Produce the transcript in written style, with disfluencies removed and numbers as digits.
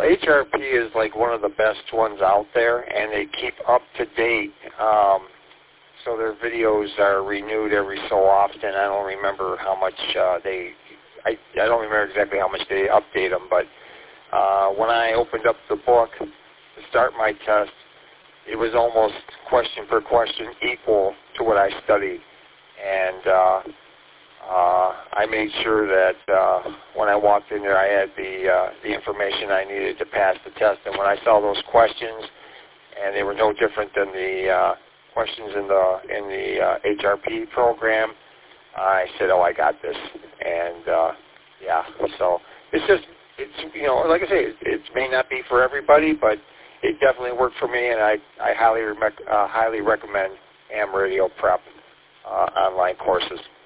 Well, HRP is like one of the best ones out there, and they keep up to date. So their videos are renewed every so often. I don't remember how much I don't remember exactly how much they update them, but when I opened up the book to start my test, it was almost question per question equal to what I studied. And I made sure that when I walked in there, I had the information I needed to pass the test. And when I saw those questions, and they were no different than the questions in the HRP program, I said, "Oh, I got this." And yeah, so it's like I say, it may not be for everybody, but it definitely worked for me, and I highly recommend Ham Radio Prep online courses.